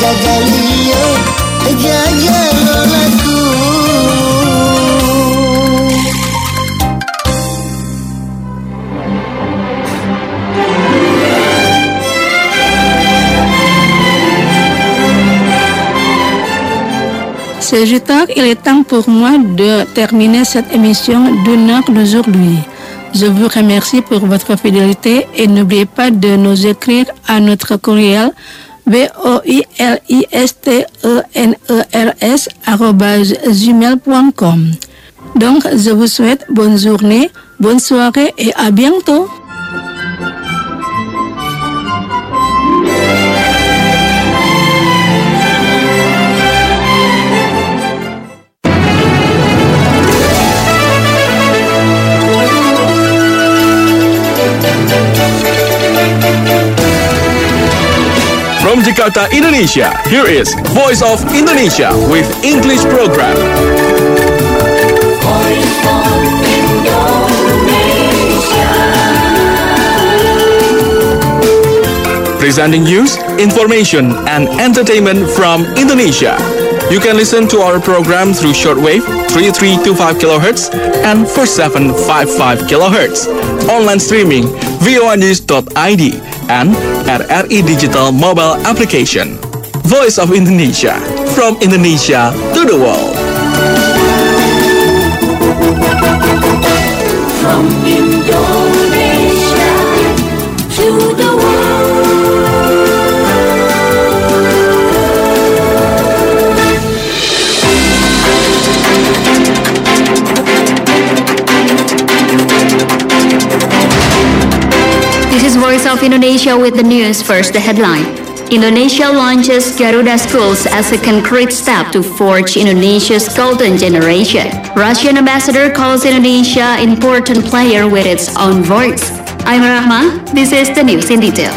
gagalio, gagalolaku. C'est juste tard, il est temps pour moi de terminer cette émission d'une heure d'aujourd'hui. Je vous remercie pour votre fidélité et n'oubliez pas de nous écrire à notre courriel voilisteners@gmail.com. Donc, je vous souhaite bonne journée, bonne soirée et à bientôt. From Jakarta, Indonesia, here is Voice of Indonesia with English program. Voice of Indonesia. Presenting news, information, and entertainment from Indonesia. You can listen to our program through shortwave 3325 kHz and 4755 kHz. Online streaming voanews.id and at RI Digital mobile application. Voice of Indonesia, from Indonesia to the world. From Indonesia to the world. This is Voice of Indonesia with the news. First, the headline. Indonesia launches Garuda Schools as a concrete step to forge Indonesia's golden generation. Russian ambassador calls Indonesia important player with its own voice. I'm Rahma. This is the news in detail.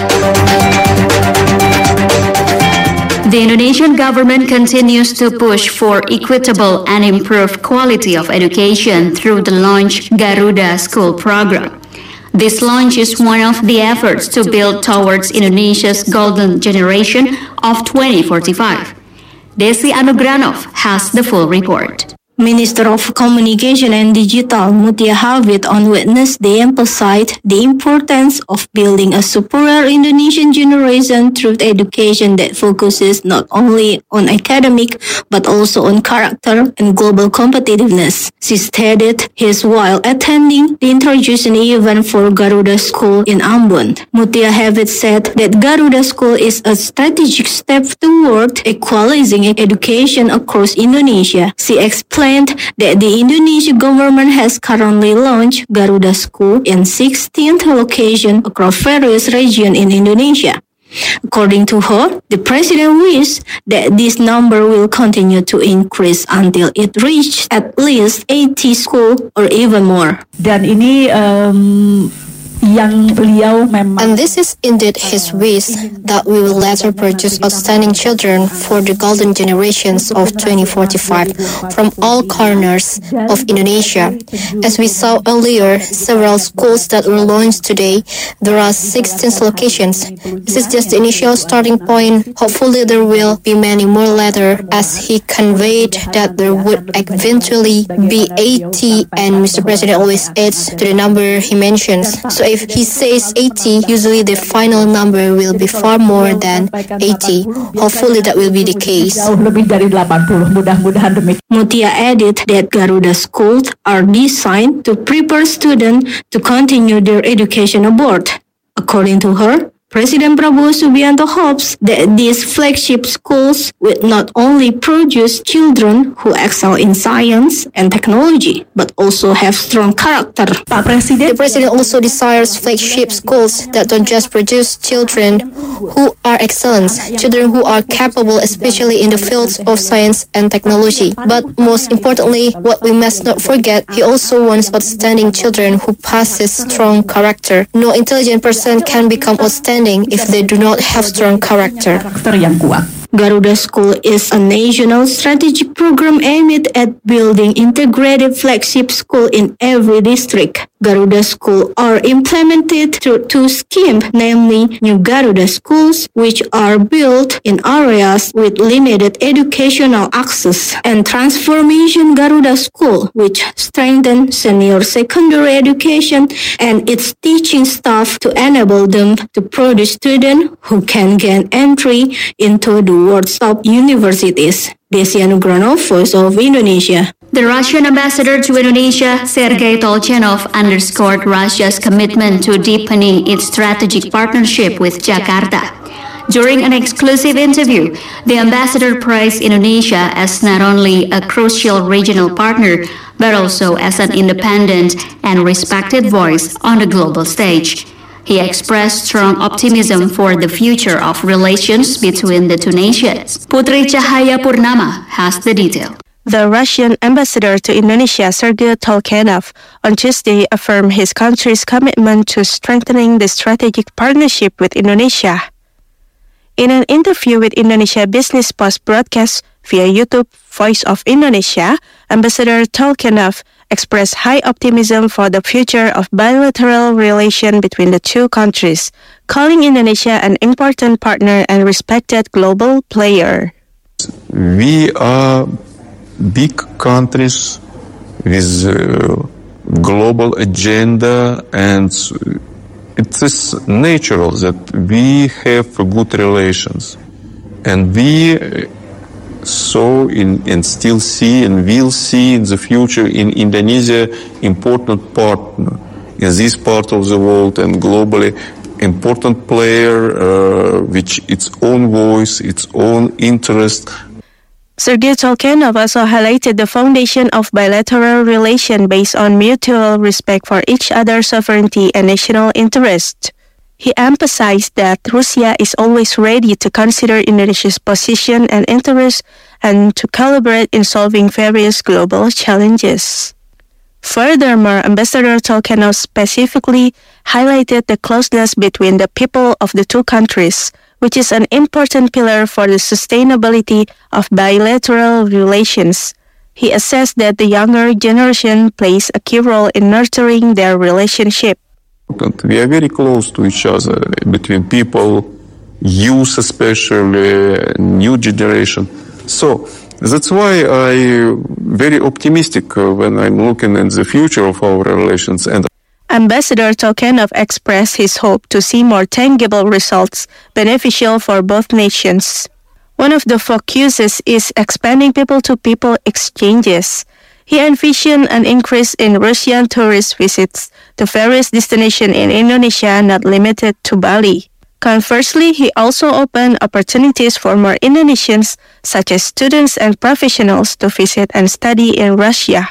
The Indonesian government continues to push for equitable and improved quality of education through the launch Garuda School program. This launch is one of the efforts to build towards Indonesia's golden generation of 2045. Desi Anugranov has the full report. Minister of Communication and Digital Mutia Hafid on Wednesday emphasized the importance of building a superior Indonesian generation through education that focuses not only on academic but also on character and global competitiveness. She stated his while attending the introduction event for Garuda School in Ambon. Mutia Hafid said that Garuda School is a strategic step toward equalizing education across Indonesia. She explained that the Indonesian government has currently launched Garuda School in 16 locations across various regions in Indonesia. According to her, the president wished that this number will continue to increase until it reaches at least 80 schools or even more. Dan ini yang beliau memang. And this is indeed his wish, that we will later produce outstanding children for the golden generations of 2045 from all corners of Indonesia. As we saw earlier, several schools that were launched today, there are 16 locations. This is just the initial starting point. Hopefully there will be many more later, as he conveyed that there would eventually be 80, and Mr. President always adds to the number he mentions. So if he says 80, usually the final number will be far more than 80. Hopefully that will be the case. Mutia added that Garuda schools are designed to prepare students to continue their education abroad. According to her, President Prabowo Subianto hopes that these flagship schools will not only produce children who excel in science and technology, but also have strong character. The President also desires flagship schools that don't just produce children who are excellent, children who are capable, especially in the fields of science and technology. But most importantly, what we must not forget, he also wants outstanding children who possess strong character. No intelligent person can become outstanding if they do not have strong character. Garuda School is a national strategic program aimed at building integrated flagship school in every district. Garuda School are implemented through two schemes, namely New Garuda Schools, which are built in areas with limited educational access, and Transformation Garuda School, which strengthens senior secondary education and its teaching staff to enable them to produce students who can gain entry into the world's top universities. Desi Anugrano, Voice of Indonesia. The Russian ambassador to Indonesia, Sergei Tolchanov, underscored Russia's commitment to deepening its strategic partnership with Jakarta. During an exclusive interview, the ambassador praised Indonesia as not only a crucial regional partner, but also as an independent and respected voice on the global stage. He expressed strong optimism for the future of relations between the two nations. Putri Cahaya Purnama has the detail. The Russian ambassador to Indonesia, Sergei Tolchanov, on Tuesday affirmed his country's commitment to strengthening the strategic partnership with Indonesia. In an interview with Indonesia Business Post broadcast via YouTube Voice of Indonesia, Ambassador Tolchanov expressed high optimism for the future of bilateral relation between the two countries, calling Indonesia an important partner and respected global player. We are big countries with global agenda, and it is natural that we have good relations, and we saw and still see and will see in the future in Indonesia important partner in this part of the world and globally important player with its own voice, its own interest. Sergei Tolchanov also highlighted the foundation of bilateral relation based on mutual respect for each other's sovereignty and national interest. He emphasized that Russia is always ready to consider Indonesia's position and interests and to collaborate in solving various global challenges. Furthermore, Ambassador Tolchanov specifically highlighted the closeness between the people of the two countries, which is an important pillar for the sustainability of bilateral relations. He assessed that the younger generation plays a key role in nurturing their relationship. We are very close to each other, between people, youth especially, new generation. So that's why I'm very optimistic when I'm looking at the future of our relations. And Ambassador Tolchanov expressed his hope to see more tangible results beneficial for both nations. One of the focuses is expanding people-to-people exchanges. He envisioned an increase in Russian tourist visits to various destinations in Indonesia, not limited to Bali. Conversely, he also opened opportunities for more Indonesians, such as students and professionals, to visit and study in Russia.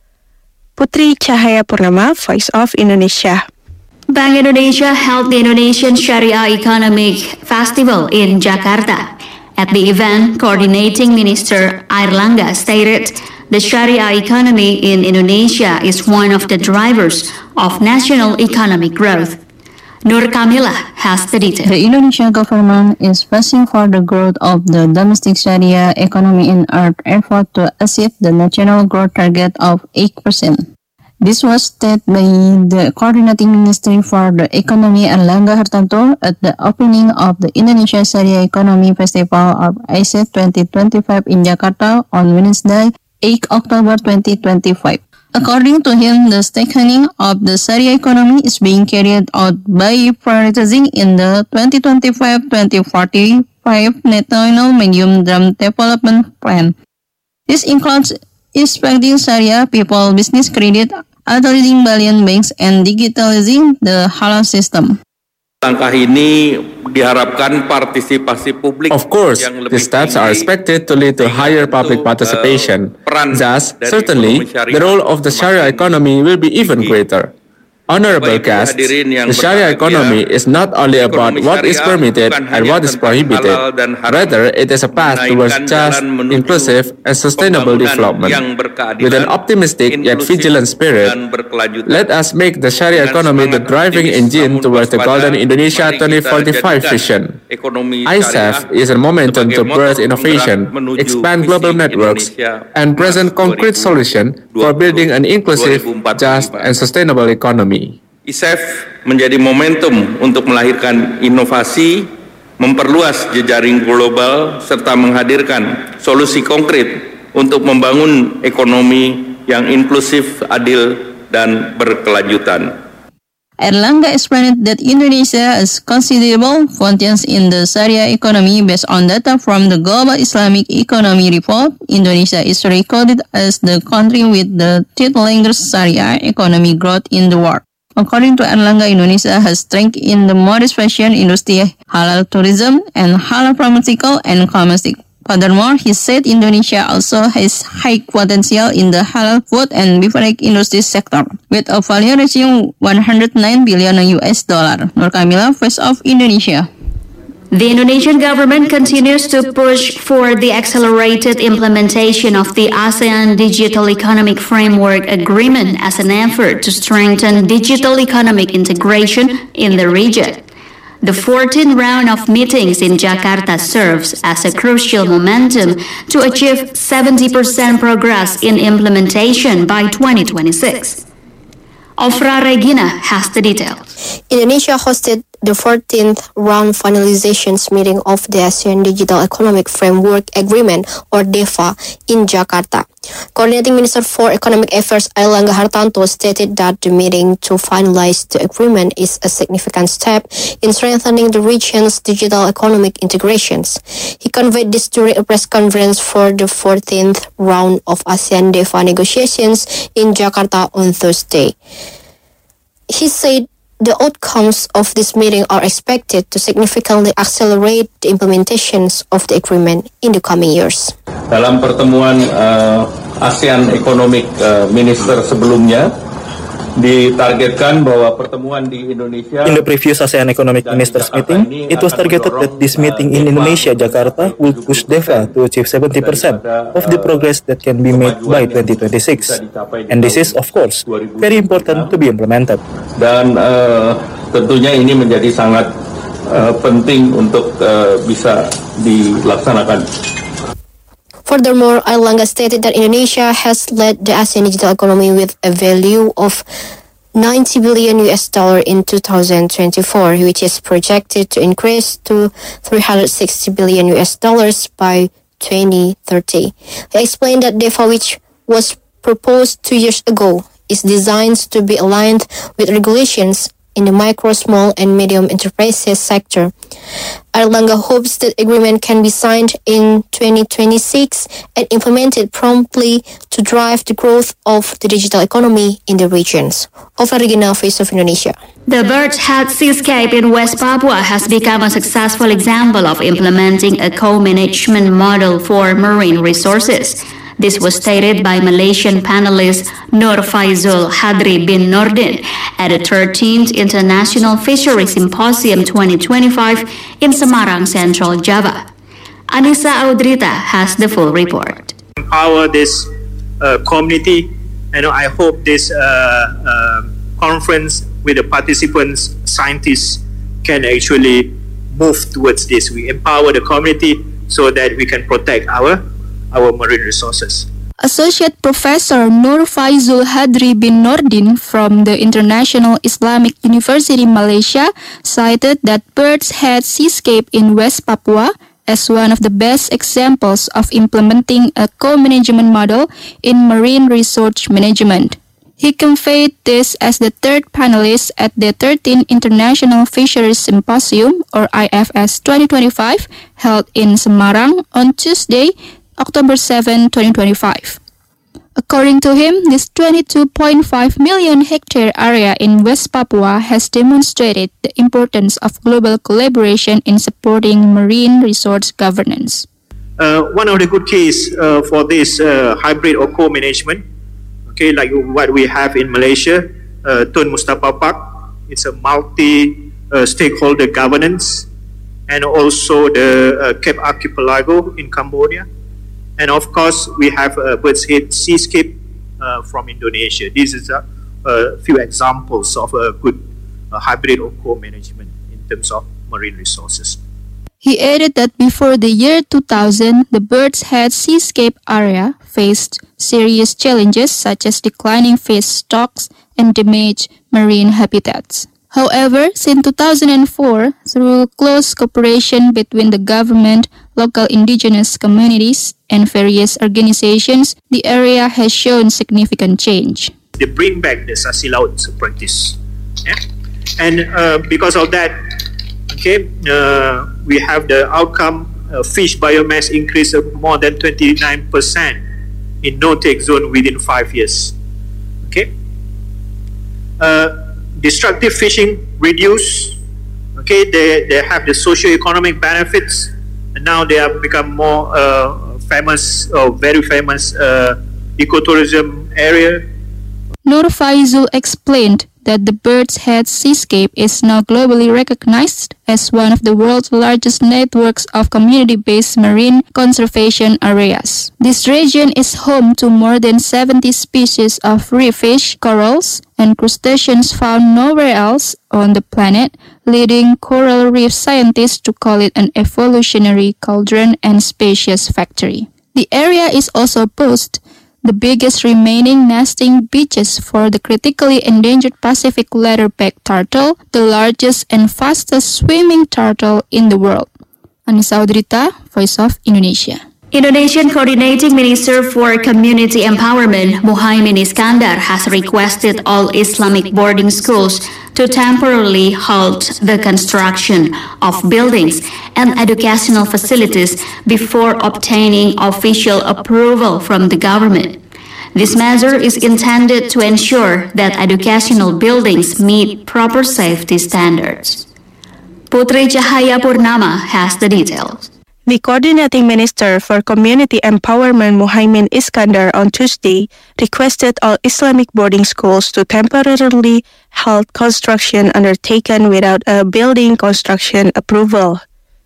Putri Cahaya Purnama, Voice of Indonesia. Bank Indonesia held the Indonesian Sharia Economic Festival in Jakarta. At the event, Coordinating Minister Airlangga stated, the Sharia economy in Indonesia is one of the drivers of national economic growth. Nur Kamila has the detail. The Indonesian government is pressing for the growth of the domestic Sharia economy in our effort to achieve the national growth target of 8%. This was stated by the Coordinating Ministry for the Economy Airlangga Hartarto at the opening of the Indonesia Sharia Economy Festival of ASEP 2025 in Jakarta on Wednesday, 8 October 2025. According to him, the strengthening of the Sharia economy is being carried out by prioritizing in the 2025-2045 National Medium-Term Development Plan. This includes expanding Sharia people business credit, authorizing Balian banks, and digitalizing the halal system. Langkah ini diharapkan partisipasi publik. Of course, the steps are expected to lead to higher public participation. Thus, certainly, the role of the Sharia economy will be even greater. Honorable guests, the Sharia economy is not only about what is permitted and what is prohibited, rather it is a path towards just, inclusive, and sustainable development. With an optimistic yet vigilant spirit, let us make the Sharia economy the driving engine towards the Golden Indonesia 2045 vision. ISEF is a momentum to birth innovation, expand global networks, and present concrete solutions for building an inclusive, just, and sustainable economy. ISEF menjadi momentum untuk melahirkan inovasi, memperluas jejaring global, serta menghadirkan solusi konkret untuk membangun ekonomi yang inklusif, adil, dan berkelanjutan. Erlangga explained that Indonesia has considerable potential in the Sharia economy based on data from the Global Islamic Economy Report. Indonesia is recorded as the country with the third largest Sharia economy growth in the world. According to Erlangga, Indonesia has strength in the modest fashion industry, halal tourism, and halal pharmaceutical and cosmetic. Furthermore, he said Indonesia also has high potential in the halal food and beverage industry sector, with a value reaching $109 billion. Nur Kamila, Voice of Indonesia. The Indonesian government continues to push for the accelerated implementation of the ASEAN Digital Economic Framework Agreement as an effort to strengthen digital economic integration in the region. The 14th round of meetings in Jakarta serves as a crucial momentum to achieve 70% progress in implementation by 2026. Ofra Regina has the details. Indonesia hosted the 14th round finalizations meeting of the ASEAN Digital Economic Framework Agreement, or DEFA, in Jakarta. Coordinating Minister for Economic Affairs Airlangga Hartarto stated that the meeting to finalize the agreement is a significant step in strengthening the region's digital economic integrations. He conveyed this during a press conference for the 14th round of ASEAN DEFA negotiations in Jakarta on Thursday. He said the outcomes of this meeting are expected to significantly accelerate the implementations of the agreement in the coming years. Dalam pertemuan ASEAN Economic Minister sebelumnya, ditargetkan bahwa pertemuan di Indonesia. In the previous ASEAN Economic Ministers meeting, it was targeted that this meeting in Indonesia, Jakarta, will push DEFA to achieve 70% of the progress that can be made by 2026. And this is, of course, very important to be implemented. Dan tentunya ini menjadi sangat penting untuk bisa dilaksanakan. Furthermore, Airlangga stated that Indonesia has led the ASEAN digital economy with a value of $90 billion in 2024, which is projected to increase to $360 billion by 2030. He explained that DEFA, which was proposed 2 years ago, is designed to be aligned with regulations in the micro, small, and medium enterprises sector. Airlangga hopes that agreement can be signed in 2026 and implemented promptly to drive the growth of the digital economy in the regions. Ofra Regina, Voice of Indonesia. The Birds Head Seascape in West Papua has become a successful example of implementing a co-management model for marine resources. This was stated by Malaysian panelist Nur Faizul Hadri bin Nordin at the 13th International Fisheries Symposium 2025 in Semarang, Central Java. Anissa Audrita has the full report. Empower this community, and I hope this conference with the participants, scientists, can actually move towards this. We empower the community so that we can protect our marine resources. Associate Professor Nur Faizul Hadri bin Nordin from the International Islamic University Malaysia cited that Birds Head Seascape in West Papua as one of the best examples of implementing a co-management model in marine resource management. He conveyed this as the third panelist at the 13th International Fisheries Symposium, or IFS 2025, held in Semarang on Tuesday, October 7, 2025. According to him, this 22.5 million hectare area in West Papua has demonstrated the importance of global collaboration in supporting marine resource governance. One of the good case for this hybrid or co-management, okay, like what we have in Malaysia, Tun Mustafa Park. It's a multi-stakeholder governance, and also the Cape Archipelago in Cambodia. And of course, we have Bird's Head Seascape from Indonesia. These are a few examples of a good hybrid or co-management in terms of marine resources. He added that before the year 2000, the Bird's Head Seascape area faced serious challenges such as declining fish stocks and damaged marine habitats. However, since 2004, through close cooperation between the government, local indigenous communities, and various organizations, the area has shown significant change. They bring back the Sasilaut practice. Yeah? And because of that, we have the outcome, fish biomass increase of more than 29% in no-take zone within 5 years. Destructive fishing reduced. They have the socio-economic benefits, and now they have become more famous or very famous ecotourism area. Nur Faizul explained that the Bird's Head Seascape is now globally recognized as one of the world's largest networks of community-based marine conservation areas. This region is home to more than 70 species of reef fish, corals, and crustaceans found nowhere else on the planet, leading coral reef scientists to call it an evolutionary cauldron and species factory. The area is also boasts the biggest remaining nesting beaches for the critically endangered Pacific leatherback turtle, the largest and fastest swimming turtle in the world. Anissa Udrita, Voice of Indonesia. Indonesian Coordinating Minister for Community Empowerment, Muhaimin Iskandar, has requested all Islamic boarding schools to temporarily halt the construction of buildings and educational facilities before obtaining official approval from the government. This measure is intended to ensure that educational buildings meet proper safety standards. Putri Cahaya Purnama has the details. The Coordinating Minister for Community Empowerment, Muhaimin Iskandar, on Tuesday requested all Islamic boarding schools to temporarily halt construction undertaken without a building construction approval.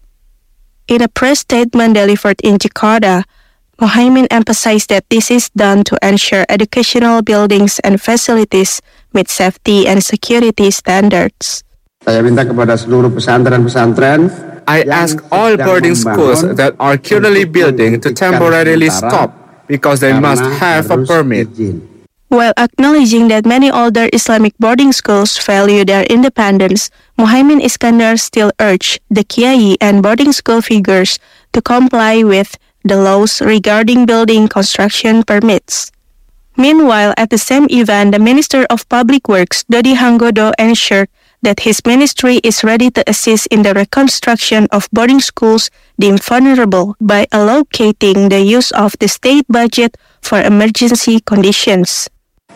In a press statement delivered in Jakarta, Muhaimin emphasized that this is done to ensure educational buildings and facilities meet safety and security standards. Saya minta kepada seluruh pesantren-pesantren. I ask all boarding schools that are currently building to temporarily stop because they must have a permit. While acknowledging that many older Islamic boarding schools value their independence, Muhaimin Iskandar still urged the Kiai and boarding school figures to comply with the laws regarding building construction permits. Meanwhile, at the same event, the Minister of Public Works, Dodi Hanggodo, ensured that his ministry is ready to assist in the reconstruction of boarding schools deemed vulnerable by allocating the use of the state budget for emergency conditions.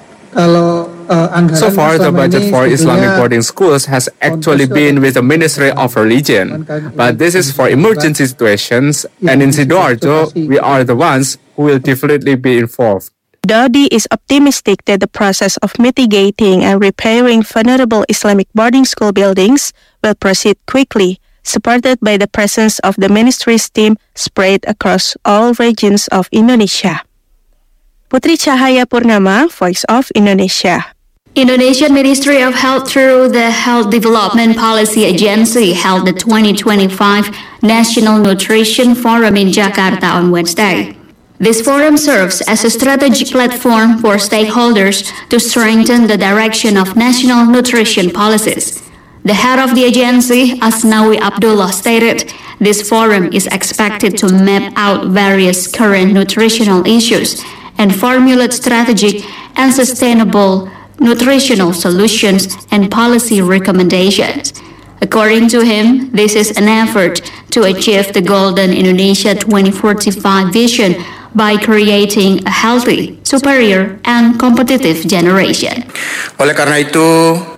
So far, the budget for Islamic boarding schools has actually been with the Ministry of Religion, but this is for emergency situations, and in Sidoarjo, we are the ones who will definitely be involved. Dodi is optimistic that the process of mitigating and repairing vulnerable Islamic boarding school buildings will proceed quickly, supported by the presence of the ministry's team spread across all regions of Indonesia. Putri Cahaya Purnama, Voice of Indonesia. Indonesian Ministry of Health through the Health Development Policy Agency held the 2025 National Nutrition Forum in Jakarta on Wednesday. This forum serves as a strategic platform for stakeholders to strengthen the direction of national nutrition policies. The head of the agency, Asnawi Abdullah, stated this forum is expected to map out various current nutritional issues and formulate strategic and sustainable nutritional solutions and policy recommendations. According to him, this is an effort to achieve the Golden Indonesia 2045 vision by creating a healthy, superior, and competitive generation. Oleh karena itu,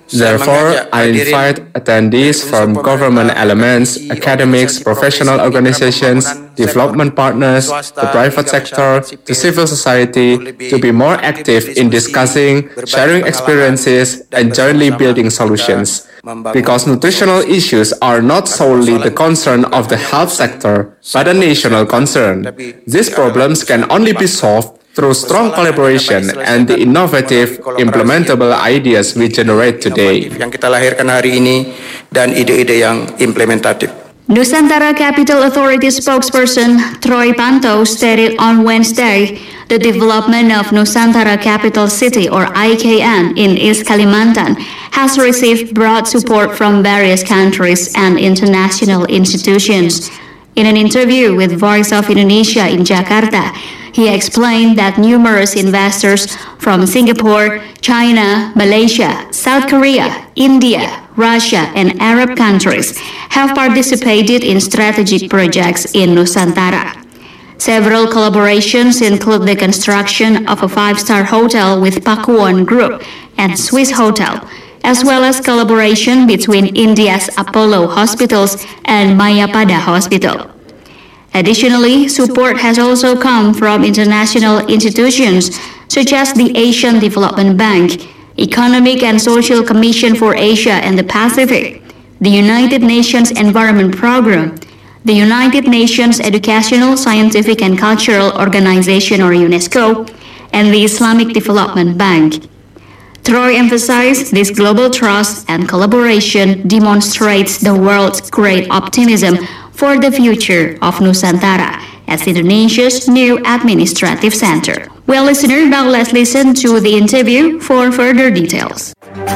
Therefore, I invite attendees from government elements, academics, professional organizations, development partners, the private sector, the civil society to be more active in discussing, sharing experiences, and jointly building solutions. Because nutritional issues are not solely the concern of the health sector, but a national concern. These problems can only be solved through strong collaboration and the innovative, implementable ideas we generate today. Yang kita lahirkan hari ini dan ide-ide yang implementatif. Nusantara Capital Authority spokesperson Troy Panto stated on Wednesday the development of Nusantara Capital City or IKN in East Kalimantan has received broad support from various countries and international institutions. In an interview with Voice of Indonesia in Jakarta, he explained that numerous investors from Singapore, China, Malaysia, South Korea, India, Russia, and Arab countries have participated in strategic projects in Nusantara. Several collaborations include the construction of a 5-star hotel with Pakuwon Group and Swiss Hotel, as well as collaboration between India's Apollo Hospitals and Mayapada Hospital. Additionally, support has also come from international institutions such as the Asian Development Bank, Economic and Social Commission for Asia and the Pacific, the United Nations Environment Programme, the United Nations Educational, Scientific and Cultural Organization or UNESCO, and the Islamic Development Bank. Troy emphasized this global trust and collaboration demonstrates the world's great optimism for the future of Nusantara as Indonesia's new administrative center. Well, listener, now let's listen to the interview for further details.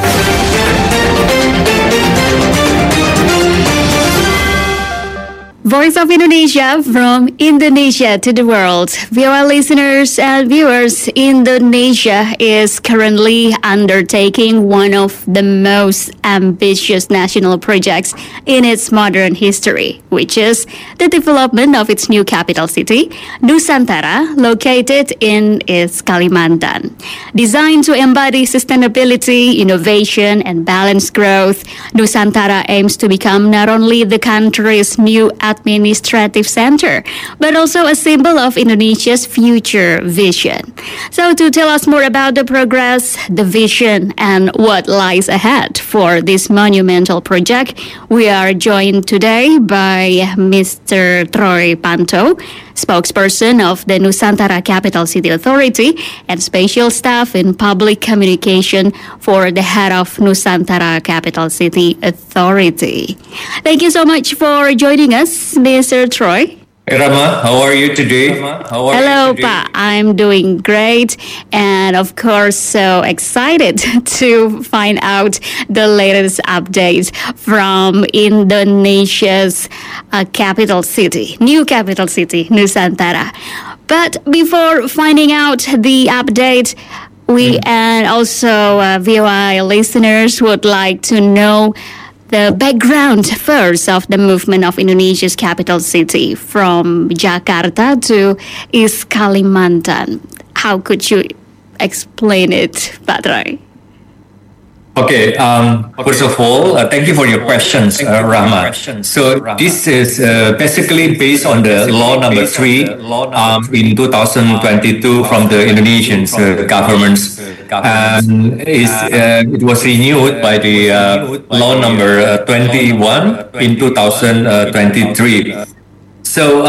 Voice of Indonesia from Indonesia to the world. VOA listeners and viewers, Indonesia is currently undertaking one of the most ambitious national projects in its modern history, which is the development of its new capital city, Nusantara, located in East Kalimantan. Designed to embody sustainability, innovation, and balanced growth, Nusantara aims to become not only the country's new administrative center, but also a symbol of Indonesia's future vision. So to tell us more about the progress, the vision, and what lies ahead for this monumental project, we are joined today by Mr. Troy Panto, spokesperson of the Nusantara Capital City Authority and special staff in public communication for the head of Nusantara Capital City Authority. Thank you so much for joining us, Mr. Troy. Hey Rama, how are you today? Hello, Pa. I'm doing great, and of course, so excited to find out the latest updates from Indonesia's capital city, new capital city, Nusantara. But before finding out the update, we and also VOA listeners would like to know the background first of the movement of Indonesia's capital city from Jakarta to East Kalimantan. How could you explain it, Pak Troy? Okay, first of all, thank you for your questions, Rahma. So this is basically based on the law number 3 in 2022 from the Indonesian governments. And it was renewed by the law number 21 in 2023. So,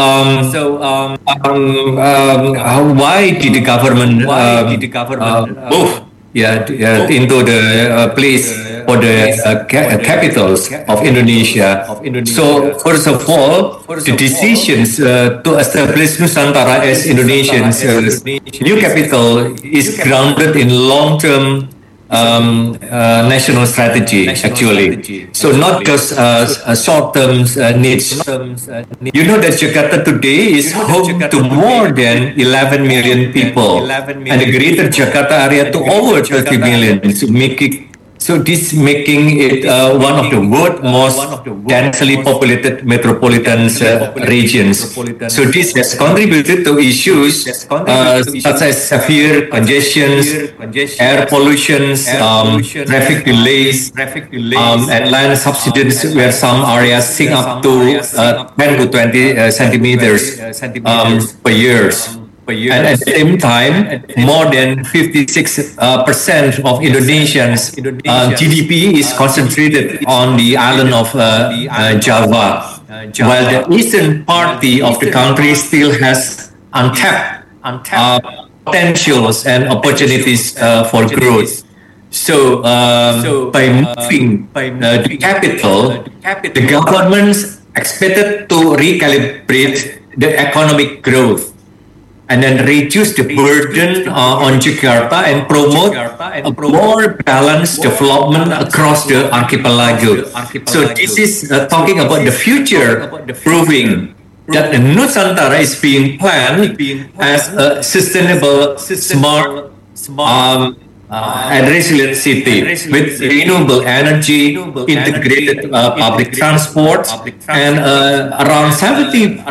why did the government move into the place for the capitals of Indonesia? So, first of all, the decisions to establish Nusantara as Indonesia's new capital is grounded in long-term national strategy, actually. So not just short-term needs. You know that Jakarta today is home to more than 11 million people, and the greater Jakarta area to over 30 million, to make it So this making it one of the world's most densely populated metropolitan regions. So this has contributed to issues such as severe congestions, air pollution, traffic delays, and land subsidence, where some areas sink up to 10 to 20 centimeters per year. And at the same time, more than 56% of Indonesians' GDP is concentrated on the island of Java, while the eastern part of the country still has untapped potentials and opportunities for growth. So, by moving the capital, the government expected to recalibrate the economic growth and then reduce the burden on Jakarta and promote a more balanced development across the archipelago. So this is talking about the future, proving that the Nusantara is being planned as a sustainable, smart, and resilient city with renewable energy, integrated public transport, and around 75%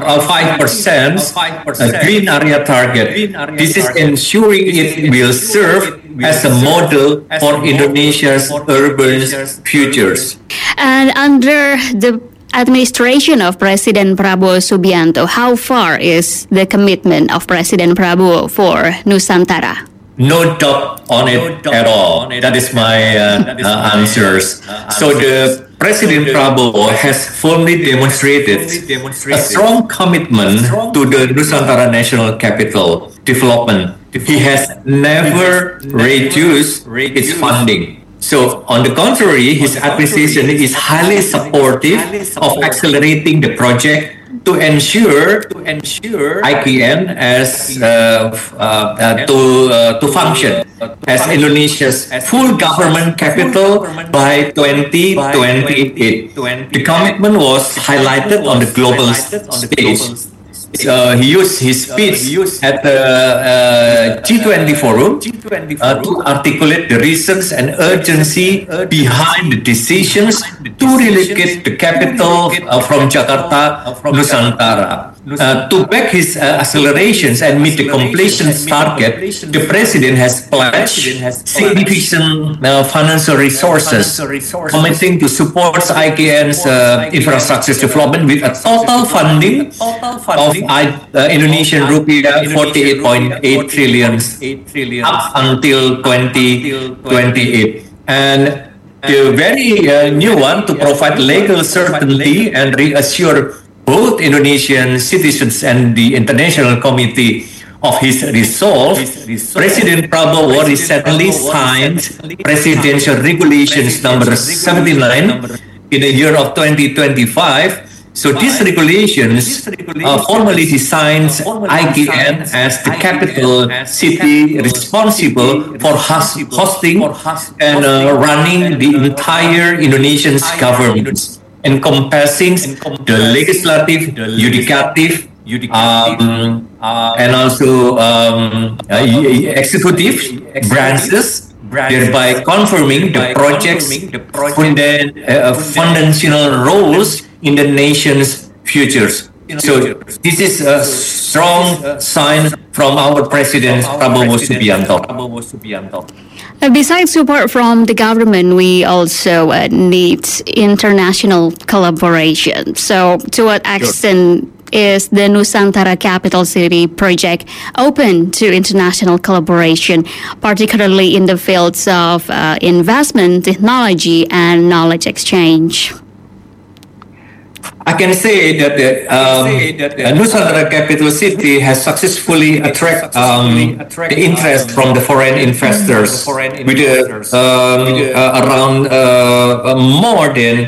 green area target. This is ensuring it will serve as a model for Indonesia's urban futures. And under the administration of President Prabowo Subianto, how far is the commitment of President Prabowo for Nusantara? No doubt on it at all. That is my answers. So the President Prabowo has firmly demonstrated a strong commitment to the Nusantara National Capital development. He has never reduced its funding. So, on the contrary, his administration is highly supportive of accelerating the project to ensure IKN as to function as Indonesia's full government capital by 2028. The commitment was highlighted on the global stage. He used his speech at the G20 forum to articulate the reasons and urgency behind the decisions to relocate the capital from Jakarta, Nusantara. To back his accelerations and meet the completion target, the President has pledged significant financial resources, committing to support IKN's infrastructure development with a total funding of Indonesian rupiah 48.8 trillion up until 2028. And the very new one to provide legal certainty and reassure both Indonesian citizens and the international committee of his resolve, President Prabowo recently signed Presidential Regulations number 79 in the year of 2025. So these regulations formally designs IKN as the capital city responsible for hosting and running the entire Indonesian government, encompassing the legislative, judicative, and also executive branches, thereby confirming the project's foundational roles in the nation's futures. So this is a strong sign from our President Prabowo Subianto. Besides support from the government, we also need international collaboration. So to what extent is the Nusantara Capital City project open to international collaboration, particularly in the fields of investment, technology, and knowledge exchange? I can say that the Nusantara Capital City has successfully attracted the interest from the foreign investors with around more than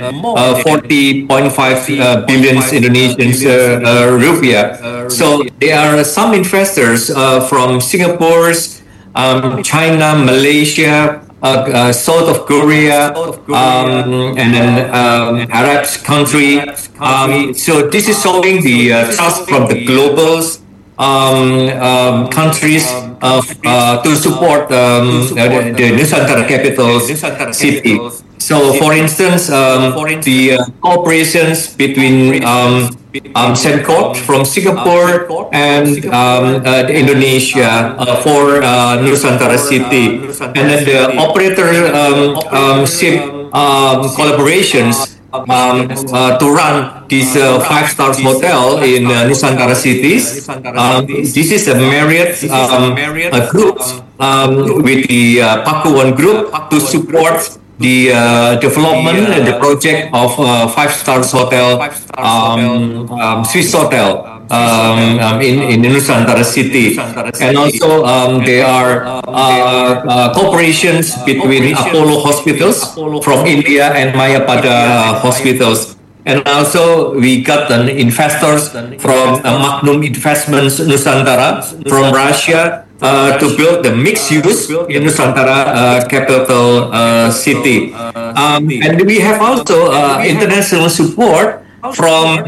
40.5 billion Indonesian rupiah. So there are some investors from Singapore, China, Malaysia, South of Korea, and then Arab country. So this is showing the trust from the global countries to support the Nusantara capital city. So, for instance, the cooperations between Sembcorp from Singapore and Indonesia for Nusantara City, and then the operatorship collaborations to run this 5-star hotel in Nusantara cities. This is a Marriott group with the Pakuwon Group to support the development and the project of 5-star hotel, Swiss Hotel in Nusantara City. And also there are cooperations between Apollo Hospitals from India and Mayapada Hospitals. And also we got investors from Magnum Investments Nusantara from Russia to build the mixed use in Nusantara capital city. And we have also international support from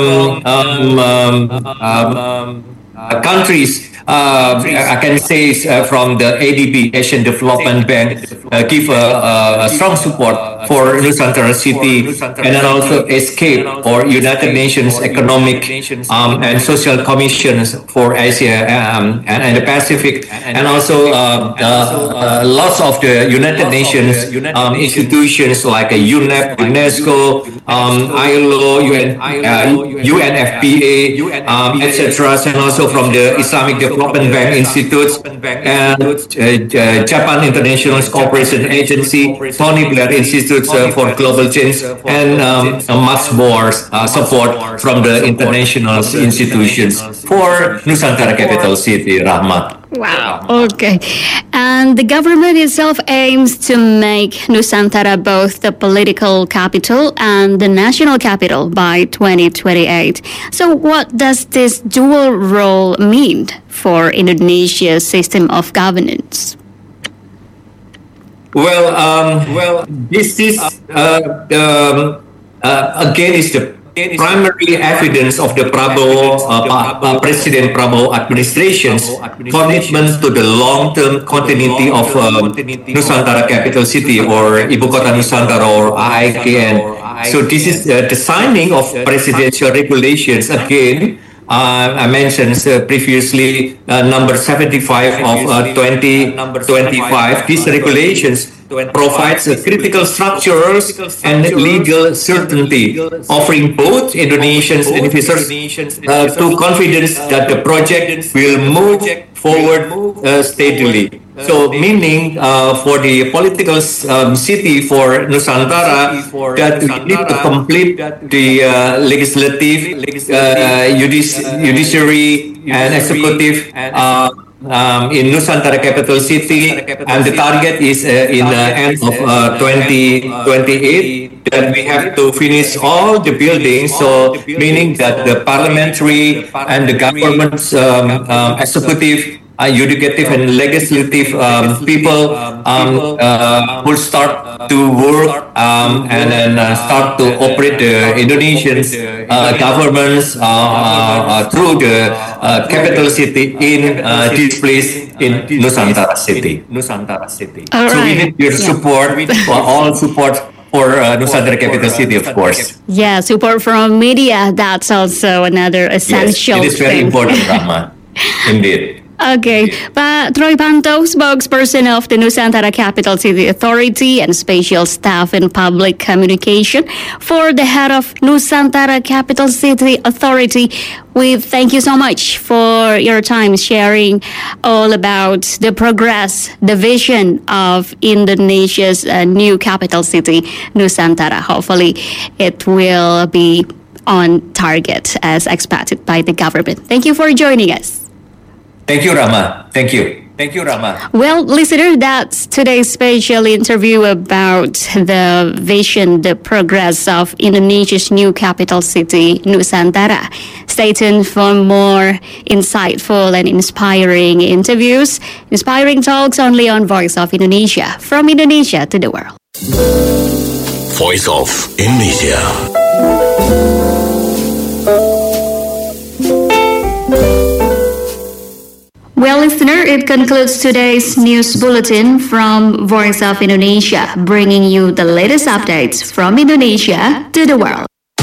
countries. I can say from the ADB, Asian Development Bank, give a strong support for Nusantara City, and then also ESCAPE, or United Nations Economic and Social Commissions for Asia and the Pacific, and also lots of the United Nations institutions like UNEP, UNESCO, ILO, UNFPA, etc., and also from the Islamic Development Bank Institutes and Japan International Cooperation Agency, Tony Blair Institute for Global Change, and much more support from the international institutions for Nusantara capital city, Rahma. Wow. Okay. And the government itself aims to make Nusantara both the political capital and the national capital by 2028. So what does this dual role mean for Indonesia's system of governance? Well, this is again is the primary evidence of the President Prabowo administration's commitment to the long-term continuity of Nusantara capital city, or Ibu Kota Nusantara, or IKN. So this is the signing of presidential regulations again. I mentioned previously number 75 of 2025. These regulations provides critical structures and legal certainty, offering both Indonesians and investors to confidence that the project will move forward steadily. So, meaning for the political city for Nusantara, that we need to complete the legislative, judiciary, and executive in Nusantara capital city, and the target is in the end of 2028 that we have to finish all the buildings. So meaning that the parliamentary and the government's executive, judicative and legislative people will start to work and then start to operate the Indonesian governments through the capital city in this place in Nusantara City. All so right. we need your support, all support for Nusantara capital city, of course. Yeah, support from media. That's also another essential Yes, it is very thing. important, Rahma. Indeed. Okay, Pak Troy Panto, spokesperson of the Nusantara Capital City Authority and Special Staff in Public Communication for the head of Nusantara Capital City Authority, we thank you so much for your time sharing all about the progress, the vision of Indonesia's new capital city, Nusantara. Hopefully, it will be on target as expected by the government. Thank you for joining us. Thank you, Rahma. Thank you. Thank you, Rahma. Well, listener, that's today's special interview about the vision, the progress of Indonesia's new capital city, Nusantara. Stay tuned for more insightful and inspiring interviews, inspiring talks only on Voice of Indonesia, from Indonesia to the world. Voice of Indonesia. Well, listener, it concludes today's news bulletin from Voice of Indonesia, bringing you the latest updates from Indonesia to the world.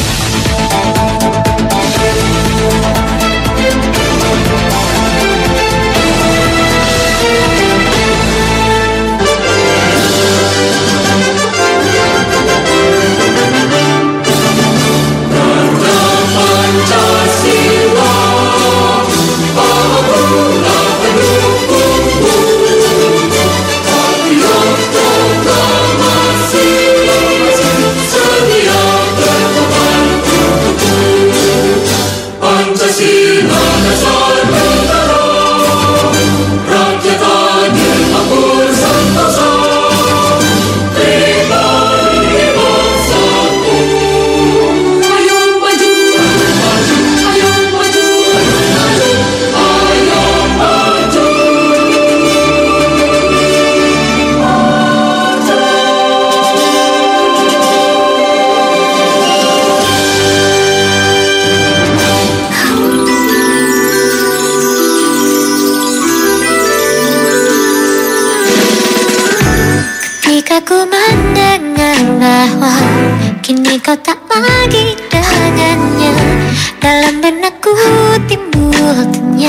Ku mendengar bahwa kini kau tak lagi dengannya, dalam benakku timbul tanya,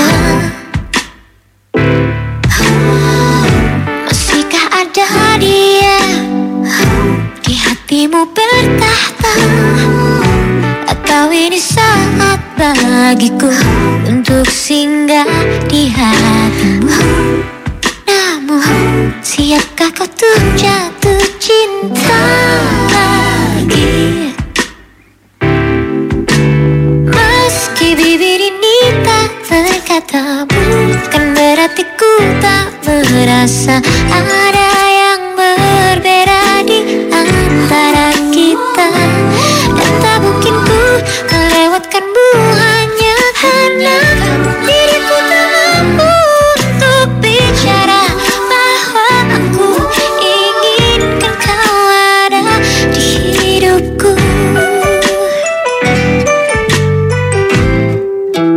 masihkah ada dia di hatimu bertahta, atau ini saat bagiku untuk singgah di hatimu? Namun siapkah kau tuh jatuh cinta lagi? Meski bibir ini tak berkata, bukan berarti ku tak merasa ada yang berbeda di antara kita. Dan tak mungkin ku kelewatkanmu hanya karena diriku tak mampu untuk bicara bahwa aku inginkan kau ada di hidupku.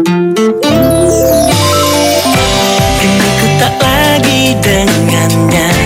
Kini ku tak lagi dengannya,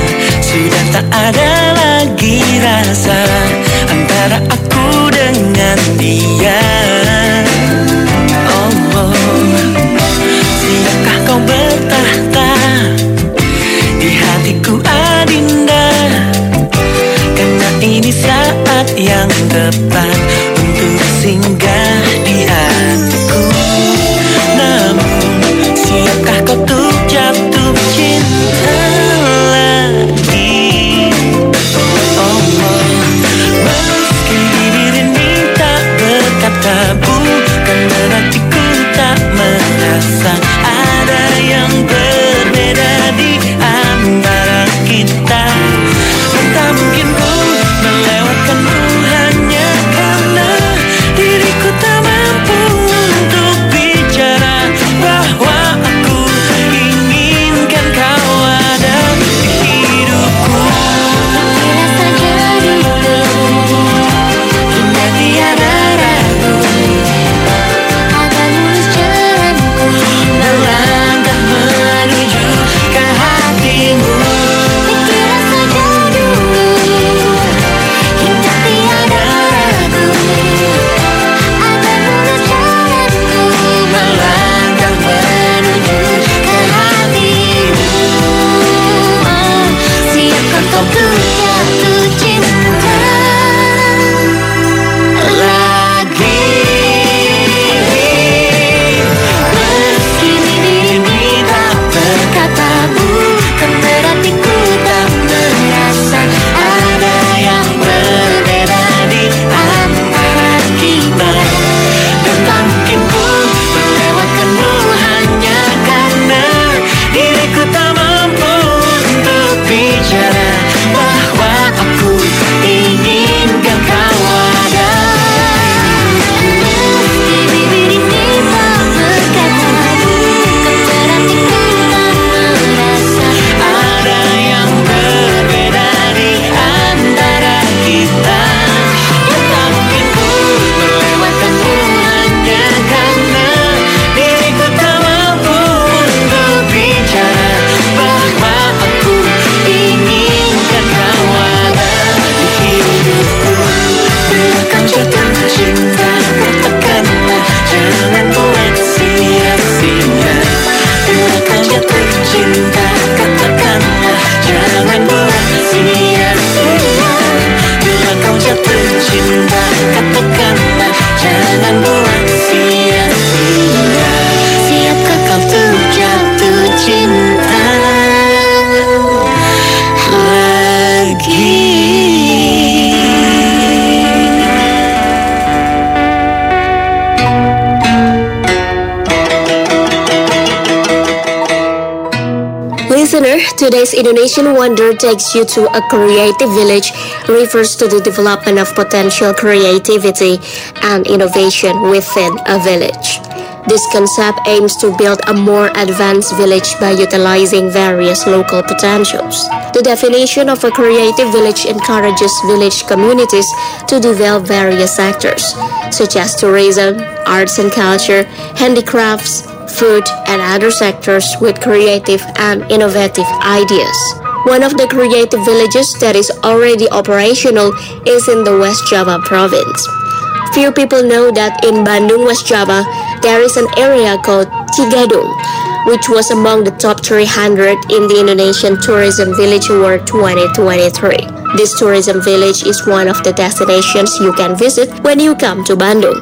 Listener, today's Indonesian Wonder takes you to a creative village, refers to the development of potential creativity and innovation within a village. This concept aims to build a more advanced village by utilizing various local potentials. The definition of a creative village encourages village communities to develop various sectors, such as tourism, arts and culture, handicrafts, food, and other sectors with creative and innovative ideas. One of the creative villages that is already operational is in the West Java province. Few people know that in Bandung, West Java, there is an area called Cigadung, which was among the top 300 in the Indonesian Tourism Village Award 2023. This tourism village is one of the destinations you can visit when you come to Bandung.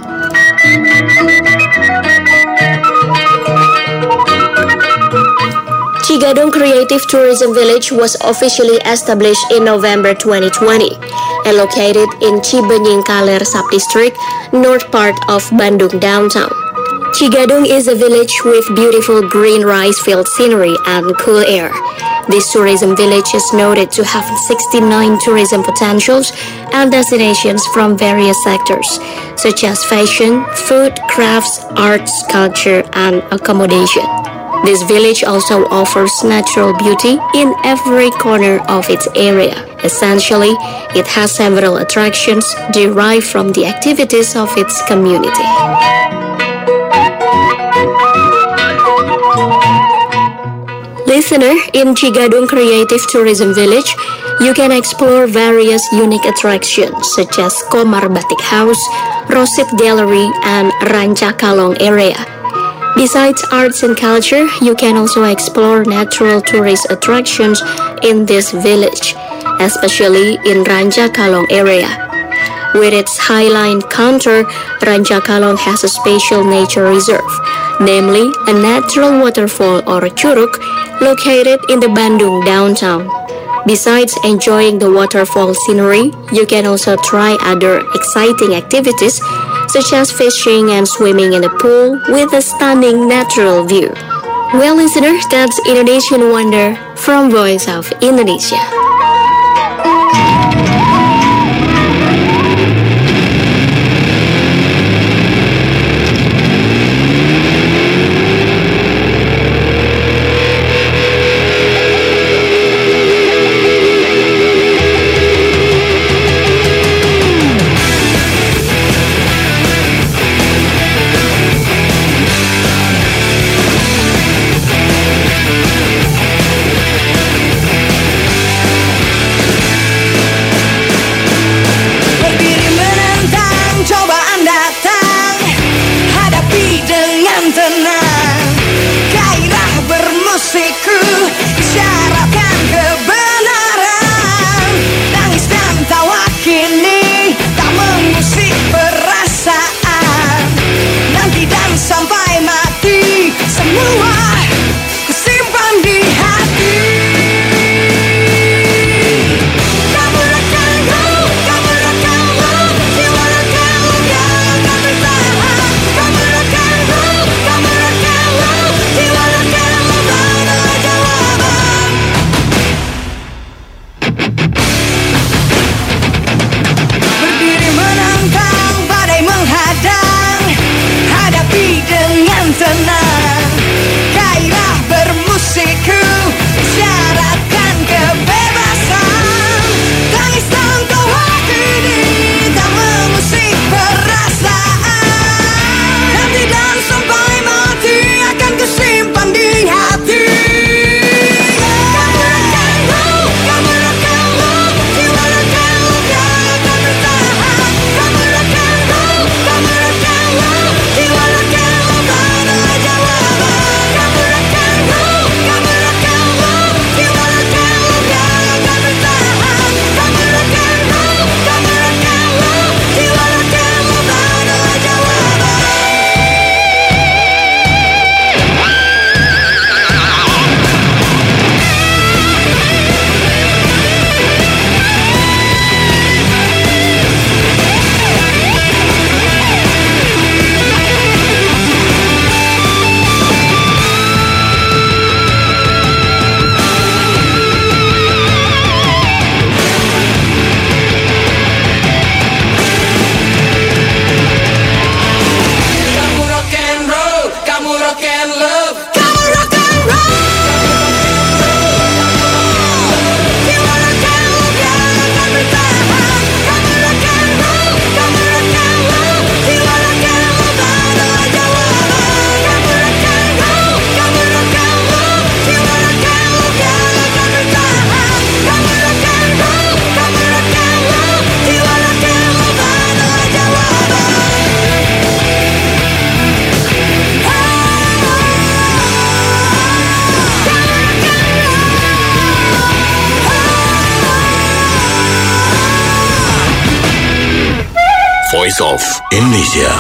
Cigadung Creative Tourism Village was officially established in November 2020 and located in Cibenying Kaler Subdistrict, north part of Bandung downtown. Cigadung is a village with beautiful green rice field scenery and cool air. This tourism village is noted to have 69 tourism potentials and destinations from various sectors, such as fashion, food, crafts, arts, culture, and accommodation. This village also offers natural beauty in every corner of its area. Essentially, it has several attractions derived from the activities of its community. Listener, in Cigadung Creative Tourism Village, you can explore various unique attractions such as Komar Batik House, Rosit Gallery, and Ranca Kalong area. Besides arts and culture, you can also explore natural tourist attractions in this village, especially in Ranca Kalong area. With its highline contour, Ranca Kalong has a special nature reserve, namely a natural waterfall or curug located in the Bandung downtown. Besides enjoying the waterfall scenery, you can also try other exciting activities such as fishing and swimming in the pool with a stunning natural view. Well, listener, that's Indonesian Wonder from Voice of Indonesia. Voice of Indonesia.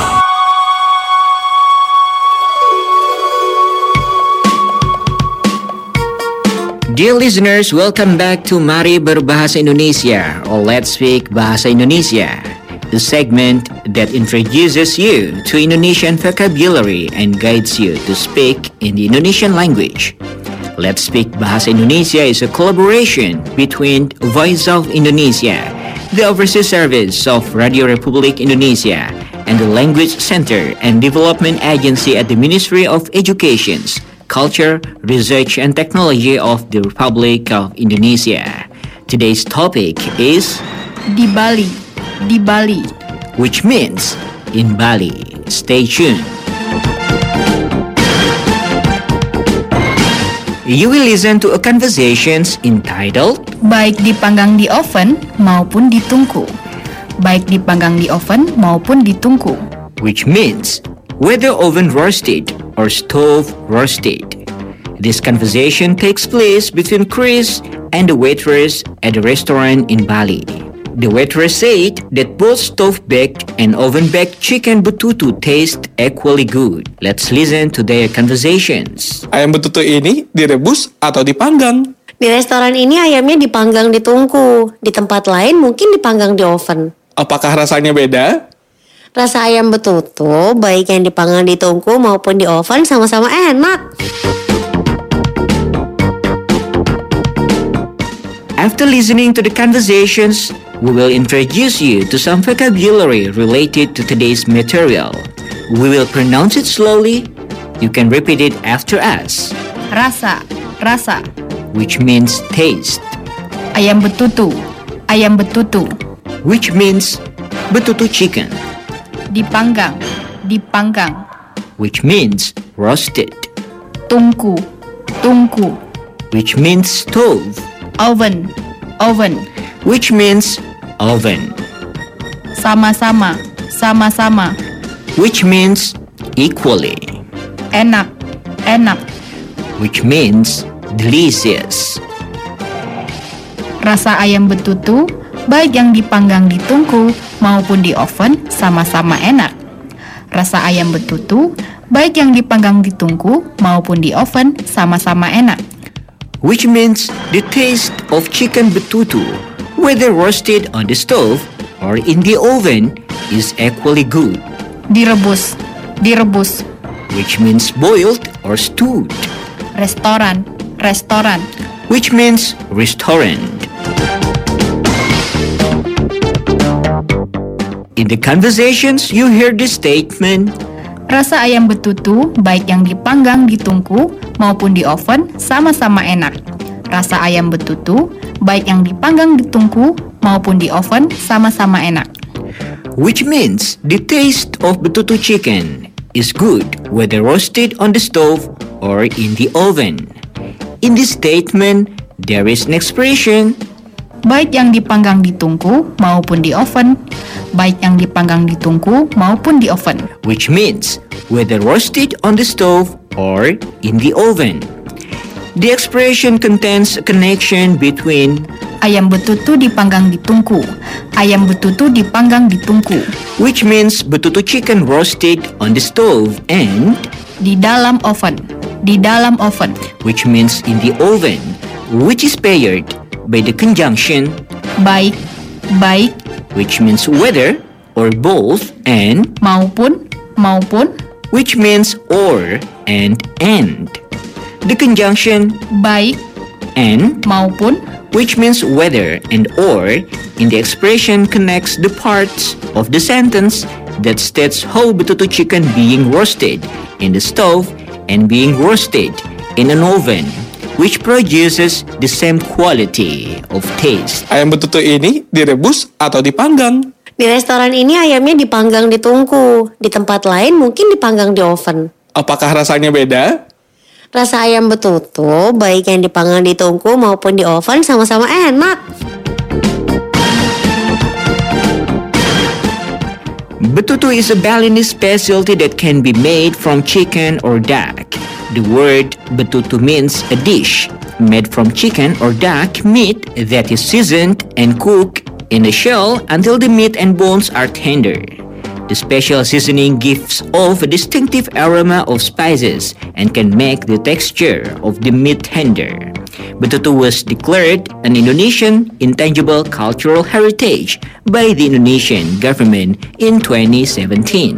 Dear listeners, welcome back to Mari Berbahasa Indonesia, or Let's Speak Bahasa Indonesia, the segment that introduces you to Indonesian vocabulary and guides you to speak in the Indonesian language. Let's Speak Bahasa Indonesia is a collaboration between Voice of Indonesia, the Overseas Service of Radio Republik Indonesia, and the Language Center and Development Agency at the Ministry of Education, Culture, Research and Technology of the Republic of Indonesia. Today's topic is Di Bali, which means in Bali. Stay tuned. You will listen to a conversations entitled baik dipanggang di oven maupun ditungku. Baik dipanggang di oven maupun ditungku. Which means whether oven roasted or stove roasted. This conversation takes place between Chris and the waitress at a restaurant in Bali. The waitress said that both stove-baked and oven-baked chicken betutu taste equally good. Let's listen to their conversations. Ayam betutu ini direbus atau dipanggang? Di restoran ini ayamnya dipanggang di tungku. Di tempat lain mungkin dipanggang di oven. Apakah rasanya beda? Rasa ayam betutu, baik yang dipanggang di tungku maupun di oven, sama-sama enak. After listening to the conversations, we will introduce you to some vocabulary related to today's material. We will pronounce it slowly. You can repeat it after us. Rasa, which means taste. Ayam betutu, which means betutu chicken. Dipanggang, which means roasted. Tungku, which means stove. Oven, which means oven. Sama-sama, which means equally. Enak, which means delicious. Rasa ayam betutu, baik yang dipanggang di tungku maupun di oven, sama-sama enak. Rasa ayam betutu, baik yang dipanggang di tungku maupun di oven, sama-sama enak. Which means the taste of chicken betutu, whether roasted on the stove or in the oven, is equally good. Direbus, which means boiled or stewed. Restoran, which means restaurant. In the conversations, you hear this statement. Rasa ayam betutu, baik yang dipanggang di tungku maupun di oven, sama-sama enak. Rasa ayam betutu, baik yang dipanggang di tungku maupun di oven, sama-sama enak. Which means the taste of betutu chicken is good whether roasted on the stove or in the oven. In this statement, there is an expression, baik yang dipanggang di tungku maupun di oven, baik yang dipanggang di tungku maupun di oven. Which means whether roasted on the stove or in the oven. The expression contains a connection between ayam betutu dipanggang di tungku, ayam betutu dipanggang di tungku, which means betutu chicken roasted on the stove, and di dalam oven, which means in the oven, which is paired by the conjunction baik, which means whether or both, and maupun, which means or and. The conjunction baik and maupun, which means whether and or, in the expression connects the parts of the sentence that states how betutu chicken being roasted in the stove and being roasted in an oven, which produces the same quality of taste. Ayam betutu ini direbus atau dipanggang? Di restoran ini ayamnya dipanggang di tungku. Di tempat lain mungkin dipanggang di oven. Apakah rasanya beda? Rasa ayam betutu, baik yang dipanggang di tungku maupun di oven, sama-sama enak. Betutu is a Balinese specialty that can be made from chicken or duck. The word betutu means a dish made from chicken or duck meat that is seasoned and cooked in a shell until the meat and bones are tender. The special seasoning gives off a distinctive aroma of spices and can make the texture of the meat tender. Betutu was declared an Indonesian intangible cultural heritage by the Indonesian government in 2017.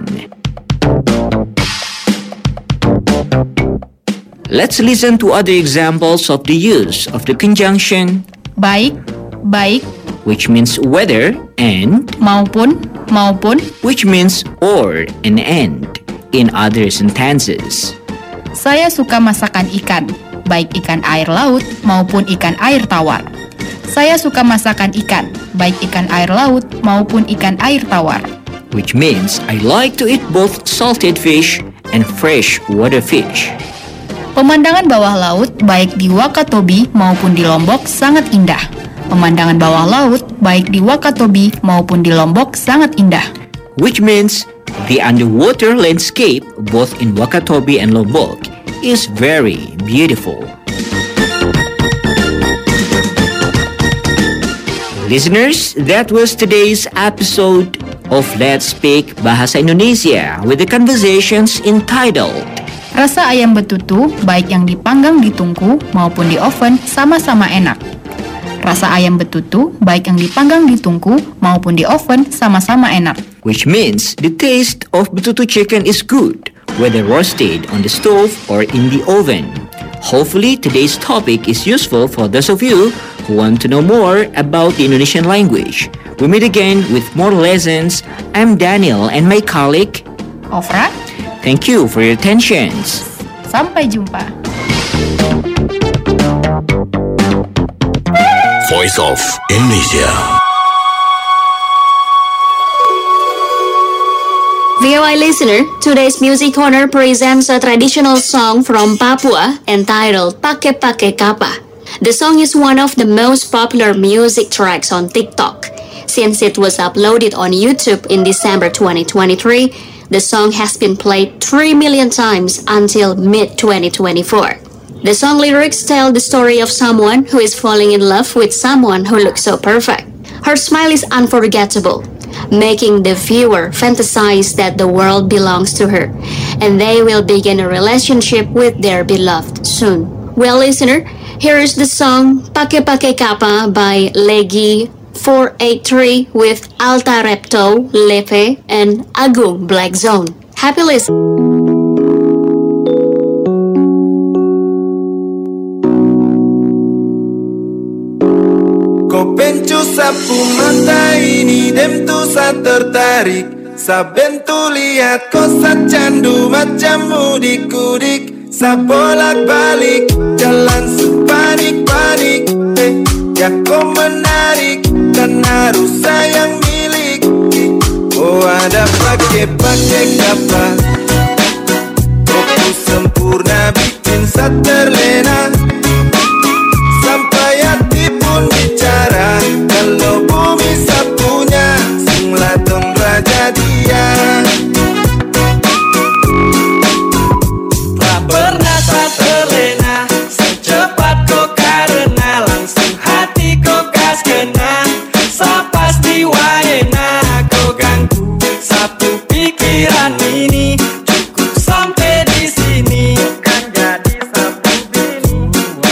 Let's listen to other examples of the use of the conjunction baik, which means whether, and maupun, which means or and and in other sentences. Saya suka masakan ikan, baik ikan air laut maupun ikan air tawar. Saya suka masakan ikan, baik ikan air laut maupun ikan air tawar. Which means I like to eat both salted fish and fresh water fish. Pemandangan bawah laut, baik di Wakatobi maupun di Lombok, sangat indah. Pemandangan bawah laut, baik di Wakatobi maupun di Lombok, sangat indah. Which means the underwater landscape, both in Wakatobi and Lombok, is very beautiful. Listeners, that was today's episode of Let's Speak Bahasa Indonesia with the conversations entitled Rasa ayam betutu, baik yang dipanggang di tungku maupun di oven, sama-sama enak. Rasa ayam betutu, baik yang dipanggang di tungku maupun di oven, sama-sama enak. Which means the taste of betutu chicken is good, whether roasted on the stove or in the oven. Hopefully, today's topic is useful for those of you who want to know more about the Indonesian language. We meet again with more lessons. I'm Daniel and my colleague, Ofra. Thank you for your attention. Sampai jumpa. Voice of Indonesia. VOA listener, today's Music Corner presents a traditional song from Papua entitled Pake Pake Kapa. The song is one of the most popular music tracks on TikTok. Since it was uploaded on YouTube in December 2023, the song has been played 3 million times until mid-2024. The song lyrics tell the story of someone who is falling in love with someone who looks so perfect. Her smile is unforgettable, making the viewer fantasize that the world belongs to her, and they will begin a relationship with their beloved soon. Well, listener, here is the song Pake Pake Kapa by Legi 483 with Alta Repto, Lepe, and Agung Black Zone. Happy listening. Kau pencu sapu mata ini dem tu sa tertarik. Saben tu lihat kau sa candu macam mudik-kudik. Sa bolak-balik jalan sepanik-panik. Ya kau menarik dan harus sayang miliki. Oh ada pakai-pakai kapa. Kau sempurna bikin sa terlena. Sampai hati pun bicara. Kalau bumi sa punya, singlaton raja dia. Tak pernah sa terlena. Secepat kau karena langsung hati kau gas kena. Sa pasti waena kau ganggu satu pikiran ini. Cukup sampai di sini kan jadi satu bini.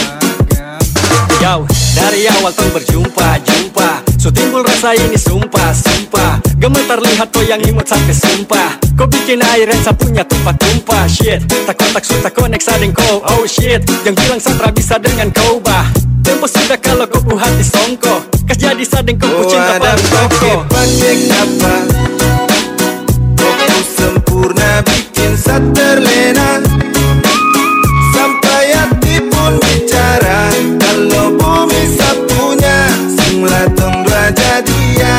Yo, dari awal tong berjumpa so timbul rasa ini sumpah gemetar lihat kau yang imut sampai sumpah. Kau bikin air yang sapunya tumpah-tumpah. Shit, tak kontak sudah connect sadeng kau. Oh shit, yang bilang satra bisa dengan kau bah. Tempo sudah kalau kau pu hati songko. Kas jadi sadeng kau pu cinta paling koko. Pakai kapa. Kau sempurna bikin sa terlena. Sampai hati pun bicara. Kalau bumi sa punya, singlaton raja dia.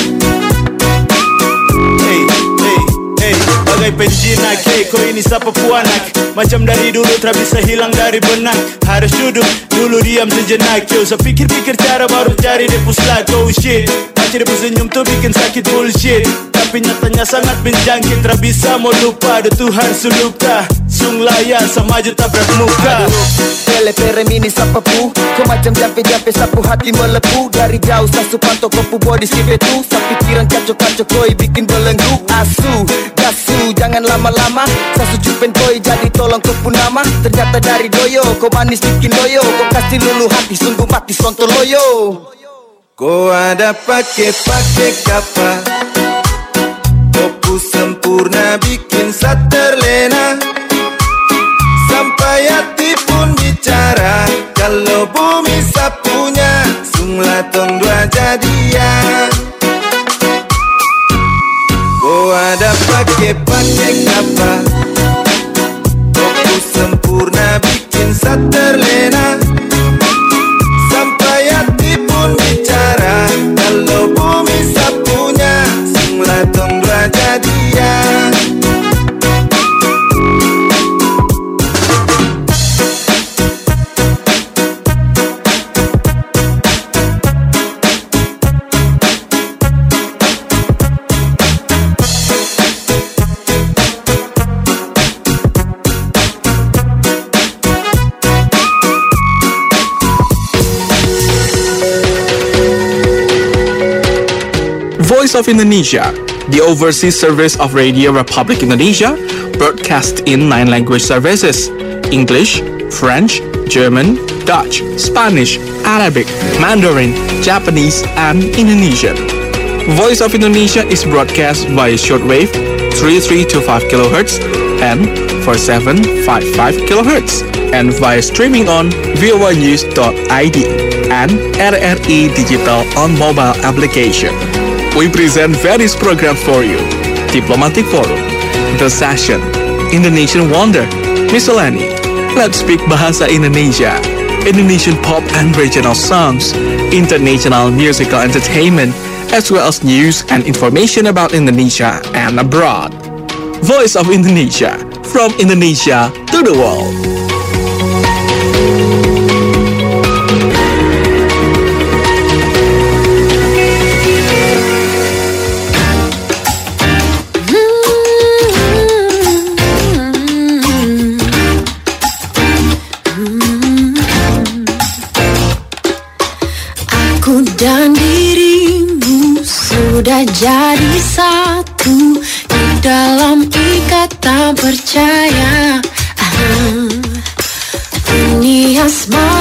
Bagai penjinak, kau ini siapa puanak. Macam dari dulu tak bisa hilang dari benak. Harus duduk, dulu diam sejenak. Yo, saya pikir-pikir cara baru cari depus lag. Oh shit, macam depus senyum tuh bikin sakit bullshit. Tapi nyatanya sangat menjangkit. Tak bisa mau lupa, ada Tuhan sulukta. Sung layan sama aja tabrak muka. lele pere mini sapapu. Kau macam jampe-jampe sapu hati melepu. Dari jauh sasu pantau kopu body si betu. Sapi pikiran kacau-kacau koi bikin belenggu. Asu, gasu, jangan lama-lama. Sasu cupen koi jadi tolong kopu nama. Ternyata dari doyo, kau manis bikin loyo. Kau kasih lulu hati sungguh mati sontoloyo. Kau ada pakai kapa. Kopu sempurna bikin saat terlena. Sampai hati pun bicara. Kalau bumi sapunya sunglah tong dua jadian. Kau ada pakai apa? Kopu sempurna bikin saat terlena. Sampai hati pun bicara. Kalau bumi sapunya sunglah tong dua jadian. Voice of Indonesia, the overseas service of Radio Republic Indonesia, broadcast in 9 language services: English, French, German, Dutch, Spanish, Arabic, Mandarin, Japanese, and Indonesian. Voice of Indonesia is broadcast via shortwave 3325 kHz and 4755 kHz, and via streaming on voanews.id and RRI Digital on mobile application. We present various programs for you: Diplomatic Forum, The Session, Indonesian Wonder, Miscellany, Let's Speak Bahasa Indonesia, Indonesian pop and regional songs, international musical entertainment, as well as news and information about Indonesia and abroad. Voice of Indonesia, from Indonesia to the world. Dan dirimu sudah jadi satu di dalam ikatan percaya. Ini asmara.